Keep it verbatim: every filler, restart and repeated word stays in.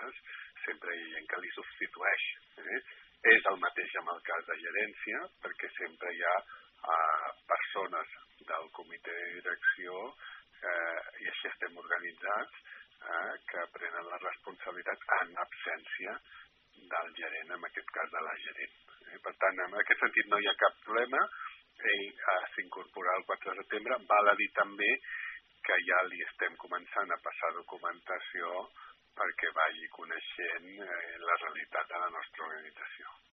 vegades sempre hi ha gent que li substitueix. Eh? És el mateix amb el cas de gerència, perquè sempre hi ha eh, persones del comitè de direcció, eh, i així estem organitzats, eh, que prenen la responsabilitat en absència del gerent, en aquest cas de la gerent. Eh? Per tant, en aquest sentit no hi ha cap problema. Ell eh, s'incorporarà el quatre de setembre. Val a dir també que ja li estem començant a passar documentació perquè vagi coneixent eh, la realitat de la nostra organització.